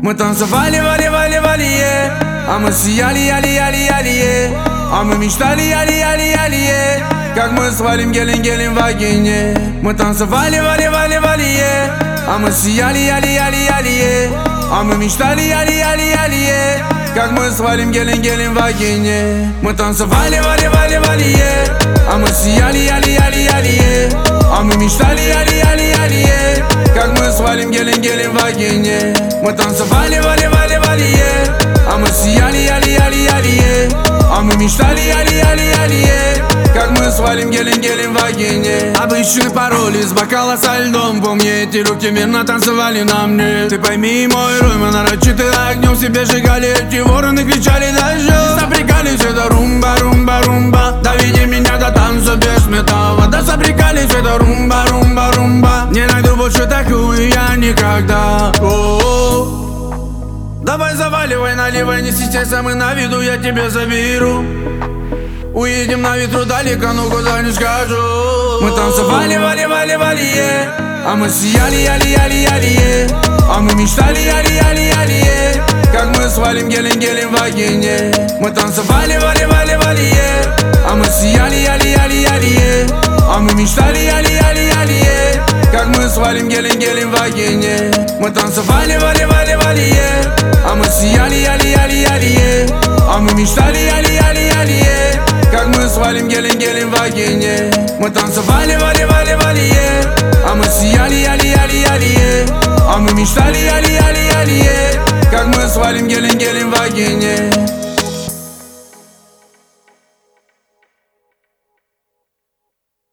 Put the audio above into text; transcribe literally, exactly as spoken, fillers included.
Мы танцевали, вали, вали, вали, е. А мы сияли, яли, яли, яли, е. А мы мечтали, яли, яли, яли, е. Как мы свалим гелем, гелем в вагине. Мы танцевали, вали, вали, вали, е. А мы сияли, яли, яли, яли, е. А мы мечтали, яли, яли, яли, е. Как мы свалим гелем, гелем в вагине. Мы танцевали, вали, вали, вали, е. А мы сияли, яли, яли, яли, е. А мы мечтали, яли, яли, яли, е. Как мы свалим гелем, гелем в вагине. Мы танцевали, вали, вали, вали, е. А мы сияли, яли, яли, яли, е. А мы мечтали, яли, яли, яли, е. Как мы свалим гелем, гелем в вагине. Обычный пароль из бокала со льдом. Помни, эти руки мирно танцевали на мне. Ты пойми, мой рой, мы нарочито огнем себе сжигали. Эти вороны кричали дождем. Сопрягались, это румба, румба, румба. Доведи меня до танца без металла. Да сопрягались, это румба, румба, румба. Не найду больше такую я никогда. О-о-о. Давай заваливай, наливай, не стесняйся, мы на виду, я тебе заберу. Уедем на ветру далеко, но куда не скажу. Мы танцевали, вали, вали, вали, е. А мы сияли, яли, яли, яли, е. А мы мечтали, яли, яли, яли, е. Как мы свалим гелем, гелем в вагине. Мы танцевали, вали, вали, вали, е. А мы сияли, яли, яли, яли, е. А мы мечтали, яли, яли, яли, е. Как мы свалим гелем, гелем в вагине. Мы танцевали, вали, вали, вали, е. А мы сияли, яли, яли, яли, е. А мы мечтали, яли, яли, яли, е. Как мы свалим гелем, гелем в вагине. Мы танцевали, вали, вали, вали, е. А мы сияли, яли, яли, яли, е. А мы мечтали, яли, яли, яли, е. Как мы свалим гелем, гелем в вагине.